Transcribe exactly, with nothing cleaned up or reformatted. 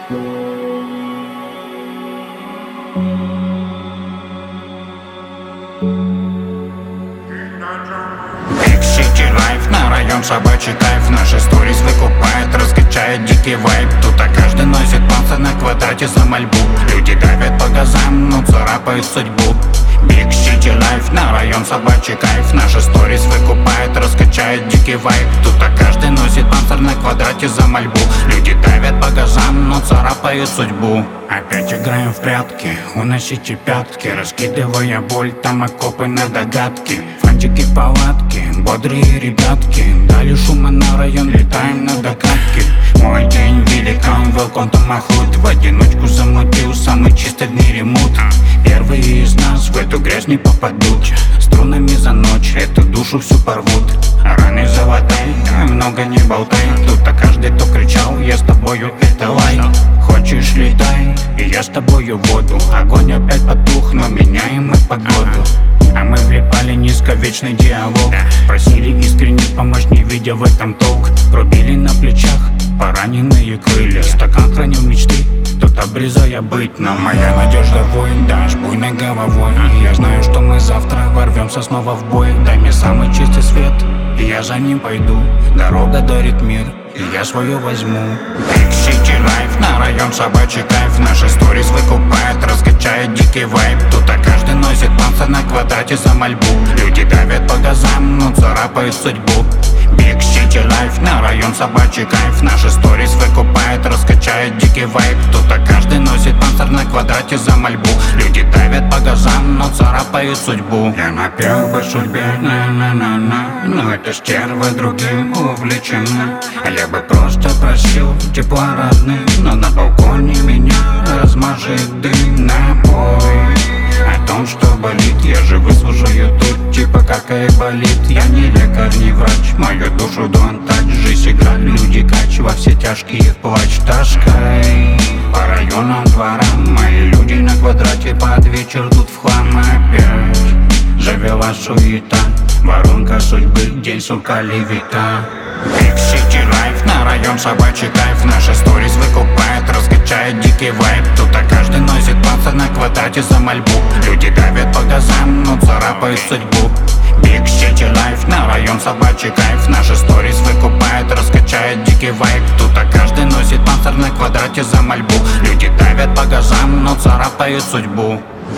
Big City Life, на район собачий кайф. Наши сторис выкупает, раскачает дикий вайб. Тут а каждый носит панцирь на квадрате за мольбу. Люди давят по газам, но царапают судьбу. Big City Life, на район собачий кайф. Наши сторис выкупает, раскачает дикий вайб. Тут а каждый носит панцирь на квадрате за мольбу. Люди давят по газам, но царапают судьбу. Опять играем в прятки, уносите пятки, раскидывая боль, там окопы на догадки. Фантики палатки, бодрые ребятки, дали шума на район, летаем на докатке. Мой день великан, welcome to my hood. В одиночку замутил самый чистый в мире мут. Первые из нас в эту грязь не попадут. Струнами за ночь эту душу всю порвут. Раны золотай, много не болтай. Тут-то каждый, кто кричал, я с тобою, это лай. Хочешь летай, и я с тобою в воду. Огонь опять потух, но меняем мы погоду. А мы влипали низко, вечный диалог. Просили искренне помочь, не видя в этом толк. Рубили на плечах пораненные крылья. Стакан хранил мечты, тут обрезая быть. Но моя надежда воин, дашь буйной головой. Я знаю, что мы завтра ворвемся снова в бой. Дай мне самый чистый свет, и я за ним пойду. Дорога дарит мир, и я свое возьму. Big City Life, на район собачий кайф. Наши сторис выкупает, раскачает дикий вайб. Тут а каждый носит панцирь на квадрате за мольбу. Люди давят по газам, но царапают судьбу. Big City Life, на район собачий кайф. Наши сторис выкупает, раскачает дикий вайб. Тут а каждый носит панцирь на квадрате за мольбу. Люди давят по газам, но царапают судьбу. Я напел бы судьбе, на-на-на-на, но эта стерва другим увлечена. Я бы просто просил тепла родных, но на балконе меня размажет дым. Напой о том, что болит, я же выслушаю тут, типа как и болит. Я не лекарь, не врач, мою душу don't touch. Жизнь игра, люди кач, во все тяжкие плач. Таскай по районам, дворам, мои люди на квадрате под вечер тут в хлам опять. Завела суета, воронка судьбы, день, сука, левита. Big City Life, на район собачий кайф. Наши сторис выкупает, раскачает дикий вайб. Тут а каждый носит панцирь на квадрате за мольбу. Люди давят по газам, но царапают судьбу. Big City Life, на район собачий кайф. Наши сторис выкупает, раскачает дикий вайб. Тут а каждый носит панцирь на квадрате за мольбу. Люди давят по газам, но царапают судьбу.